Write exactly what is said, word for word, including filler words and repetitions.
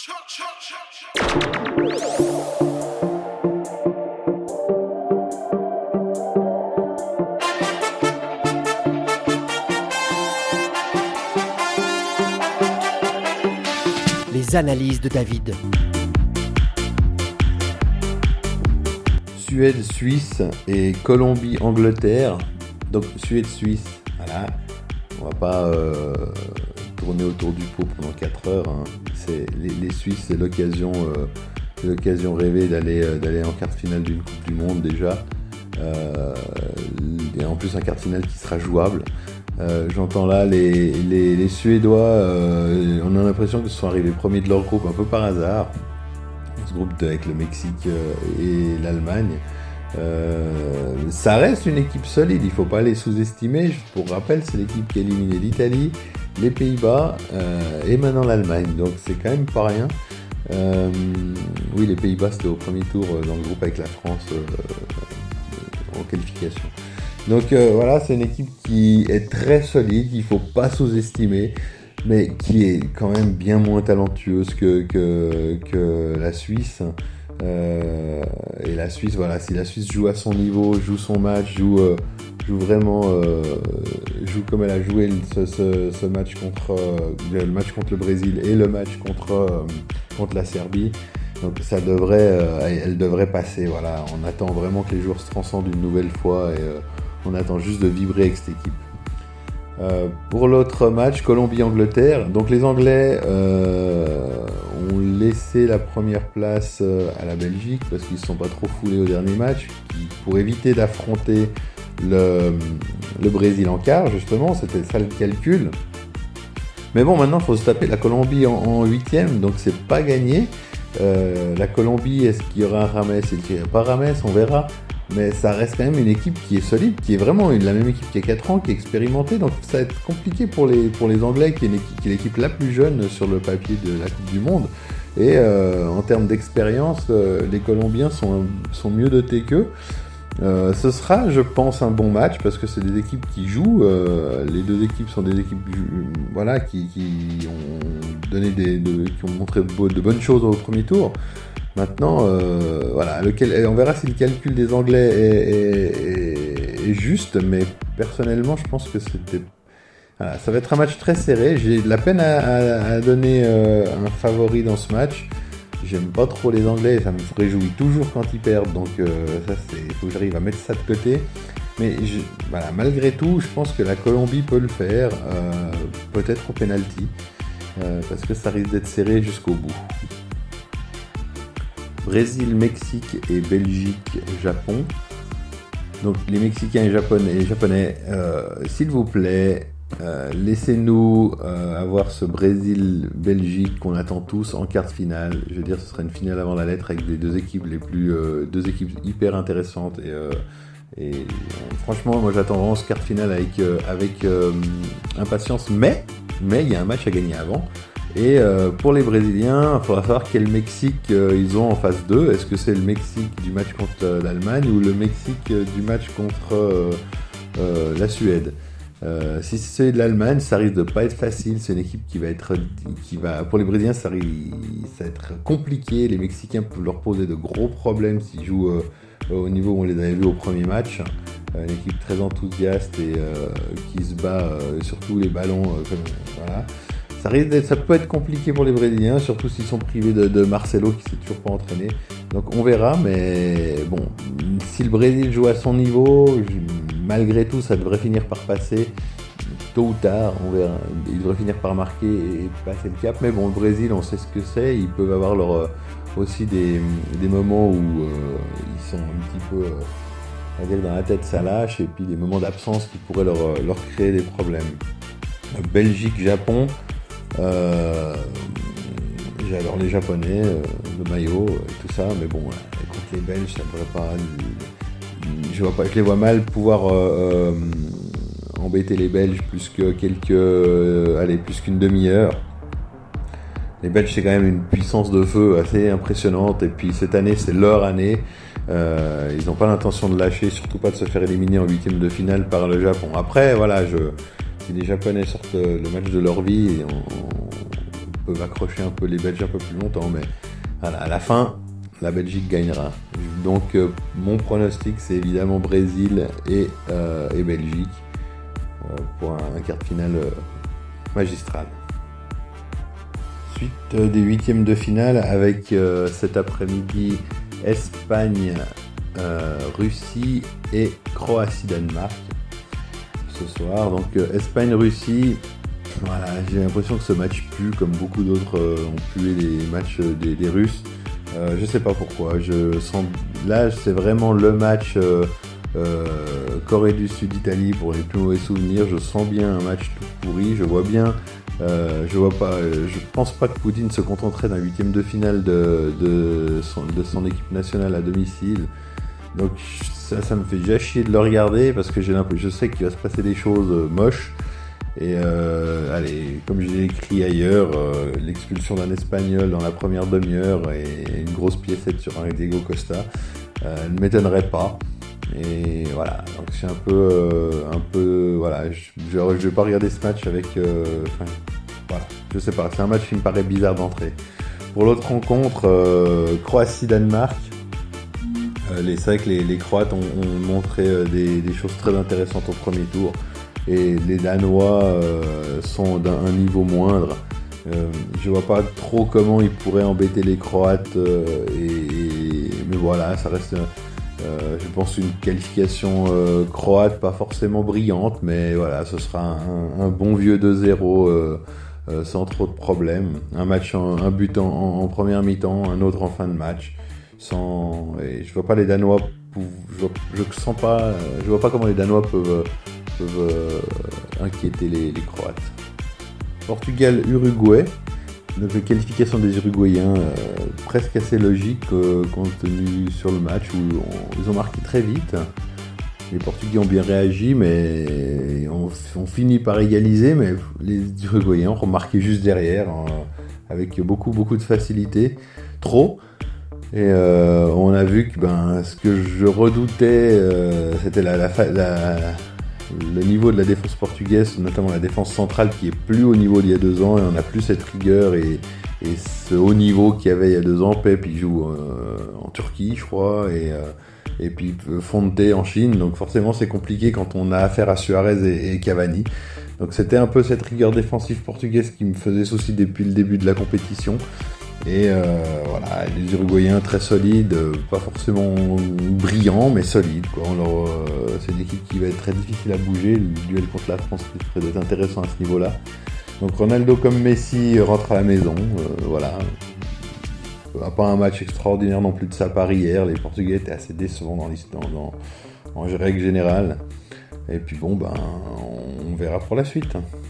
Les analyses de David. Suède, Suisse et Colombie, Angleterre. Donc Suède, Suisse, voilà. On va pas euh, tourner autour du pot pendant quatre heures. Hein. C'est, les, les Suisses, c'est l'occasion, euh, c'est l'occasion rêvée d'aller, euh, d'aller en quart de finale d'une Coupe du Monde déjà. Euh, et en plus un quart de finale qui sera jouable. Euh, j'entends là les, les, les Suédois, euh, on a l'impression qu'ils sont arrivés premiers de leur groupe un peu par hasard. Ce groupe avec le Mexique et l'Allemagne. Euh, ça reste une équipe solide, il ne faut pas les sous-estimer. Pour rappel, c'est l'équipe qui a éliminé l'Italie, les Pays-Bas euh, et maintenant l'Allemagne. Donc c'est quand même pas rien. Euh, oui, les Pays-Bas c'était au premier tour dans le groupe avec la France euh, en qualification. Donc euh, voilà, c'est une équipe qui est très solide, qu'il ne faut pas sous-estimer, mais qui est quand même bien moins talentueuse que, que, que la Suisse. Euh, et la Suisse, voilà, si la Suisse joue à son niveau, joue son match, joue, euh, joue vraiment, euh, joue comme elle a joué ce, ce, ce match contre euh, le match contre le Brésil et le match contre euh, contre la Serbie, donc ça devrait, euh, elle devrait passer. Voilà, on attend vraiment que les joueurs se transcendent une nouvelle fois et euh, on attend juste de vibrer avec cette équipe. Euh, pour l'autre match, Colombie-Angleterre, donc les Anglais euh, ont laissé la première place euh, à la Belgique parce qu'ils ne se sont pas trop foulés au dernier match pour éviter d'affronter le, le Brésil en quart, justement, c'était ça le calcul. Mais bon, maintenant il faut se taper la Colombie en, en huitième, donc c'est pas gagné. Euh, la Colombie, est-ce qu'il y aura un Rames? Est-ce qu'il n'y a pas Rames? On verra. Mais ça reste quand même une équipe qui est solide, qui est vraiment une, la même équipe qui a quatre ans, qui est expérimentée. Donc ça va être compliqué pour les, pour les Anglais, qui est, une équipe, qui est l'équipe la plus jeune sur le papier de la Coupe du Monde. Et euh, en termes d'expérience, euh, les Colombiens sont, sont mieux dotés qu'eux. Euh, ce sera, je pense, un bon match parce que c'est des équipes qui jouent. Euh, les deux équipes sont des équipes, voilà, qui, qui ont donné des, de, qui ont montré de, de bonnes choses au premier tour. Maintenant, euh, voilà, lequel, on verra si le calcul des Anglais est, est, est, est juste, mais personnellement, je pense que c'était, voilà, ça va être un match très serré. J'ai de la peine à, à, à donner euh, un favori dans ce match. J'aime pas trop les Anglais, et ça me réjouit toujours quand ils perdent, donc euh, ça, c'est, il faut que j'arrive à mettre ça de côté. Mais je, voilà, malgré tout, je pense que la Colombie peut le faire, euh, peut-être au penalty, euh, parce que ça risque d'être serré jusqu'au bout. Brésil, Mexique et Belgique, Japon. Donc les Mexicains et Japonais, les Japonais euh, s'il vous plaît, euh, laissez-nous euh, avoir ce Brésil-Belgique qu'on attend tous en quart de finale. Je veux dire, ce sera une finale avant la lettre avec des deux équipes les plus, euh, deux équipes hyper intéressantes et, euh, et euh, franchement, moi j'attends vraiment ce quart de finale avec euh, avec euh, impatience. Mais mais il y a un match à gagner avant. Et euh, pour les Brésiliens, il faudra savoir quel Mexique euh, ils ont en phase deux. Est-ce que c'est le Mexique du match contre euh, l'Allemagne ou le Mexique euh, du match contre euh, euh, la Suède? euh, Si c'est celui de l'Allemagne, ça risque de pas être facile. C'est une équipe qui va être, qui va, pour les Brésiliens, ça, risque, ça va être compliqué. Les Mexicains peuvent leur poser de gros problèmes s'ils jouent euh, au niveau où on les avait vus au premier match. Euh, une équipe très enthousiaste et euh, qui se bat euh, sur tous les ballons. Euh, comme, voilà. Ça, risque d'être, ça peut être compliqué pour les Brésiliens, surtout s'ils sont privés de, de Marcelo qui s'est toujours pas entraîné. Donc on verra, mais bon, si le Brésil joue à son niveau, malgré tout, ça devrait finir par passer. Tôt ou tard, on verra. Ils devraient finir par marquer et passer le cap. Mais bon, le Brésil, on sait ce que c'est. Ils peuvent avoir leur, aussi des, des moments où euh, ils sont un petit peu, euh, on va dire, dans la tête ça lâche, et puis des moments d'absence qui pourraient leur, leur créer des problèmes. Belgique, Japon. Euh, j'adore les Japonais, euh, le maillot et tout ça, mais bon, euh, contre les Belges, ça devrait pas. Je vois pas, je les vois mal pouvoir euh, euh, embêter les Belges plus que quelques, euh, allez, plus qu'une demi-heure. Les Belges, c'est quand même une puissance de feu assez impressionnante, et puis cette année, c'est leur année. Euh, ils n'ont pas l'intention de lâcher, surtout pas de se faire éliminer en huitième de finale par le Japon. Après, voilà, je. Si les Japonais sortent le match de leur vie, et on, on peuvent accrocher un peu les Belges un peu plus longtemps, mais voilà, à la fin, la Belgique gagnera. Donc euh, mon pronostic, c'est évidemment Brésil et, euh, et Belgique euh, pour un, un quart de finale euh, magistral. Suite euh, des huitièmes de finale avec euh, cet après-midi Espagne, euh, Russie et Croatie-Danemark ce soir. Donc euh, Espagne-Russie, voilà, j'ai l'impression que ce match pue comme beaucoup d'autres euh, ont pué les matchs euh, des, des Russes. Euh, je sais pas pourquoi. Je sens là, c'est vraiment le match euh, euh, Corée du Sud-Italie pour les plus mauvais souvenirs. Je sens bien un match tout pourri. Je vois bien. Euh, je vois pas. Euh, je pense pas que Poutine se contenterait d'un huitième de finale de de son, de son équipe nationale à domicile. Donc ça, ça me fait déjà chier de le regarder parce que j'ai l'impression, je sais qu'il va se passer des choses euh, moches. Et euh, allez, comme je l'ai écrit ailleurs, euh, l'expulsion d'un Espagnol dans la première demi-heure et une grosse piécette sur un Diego Costa euh, ne m'étonnerait pas. Et voilà, donc c'est un peu, euh, un peu, voilà, je, je, je vais pas regarder ce match avec, euh, enfin, voilà, je sais pas, c'est un match qui me paraît bizarre d'entrée. Pour l'autre rencontre, euh, Croatie-Danemark. Euh, les, c'est vrai que les, les Croates ont, ont montré euh, des, des choses très intéressantes au premier tour. Et les Danois euh, sont d'un un niveau moindre. Euh, je vois pas trop comment ils pourraient embêter les Croates. Euh, et, et, mais voilà, ça reste, euh, je pense, une qualification euh, croate, pas forcément brillante, mais voilà, ce sera un, un bon vieux deux zéro euh, euh, sans trop de problèmes. Un match, en, un but en, en, en première mi-temps, un autre en fin de match. Sans, et je vois pas les Danois, je, vois, je sens pas, je vois pas comment les Danois peuvent. peuvent euh, inquiéter les, les Croates. Portugal-Uruguay, donc la qualification des Uruguayens euh, presque assez logique euh, compte tenu sur le match où on, ils ont marqué très vite. Les Portugais ont bien réagi, mais on, on finit par égaliser, mais les Uruguayens ont marqué juste derrière hein, avec beaucoup beaucoup de facilité, trop. Et euh, on a vu que ben ce que je redoutais, euh, c'était la, la, la le niveau de la défense portugaise, notamment la défense centrale qui est plus au niveau d'il y a deux ans et on n'a plus cette rigueur et, et ce haut niveau qu'il y avait il y a deux ans. Pep il joue euh, en Turquie je crois et, euh, et puis Fonte en Chine, donc forcément c'est compliqué quand on a affaire à Suarez et, et Cavani. Donc c'était un peu cette rigueur défensive portugaise qui me faisait souci depuis le début de la compétition. Et euh, voilà, les Uruguayens très solides, pas forcément brillants, mais solides, quoi. Alors, euh, c'est une équipe qui va être très difficile à bouger. Le duel contre la France risque d'être intéressant à ce niveau-là. Donc Ronaldo comme Messi rentre à la maison, euh, voilà. Pas un match extraordinaire non plus de sa part hier. Les Portugais étaient assez décevants dans l'histoire, dans, en règle générale. Et puis bon, ben, on verra pour la suite.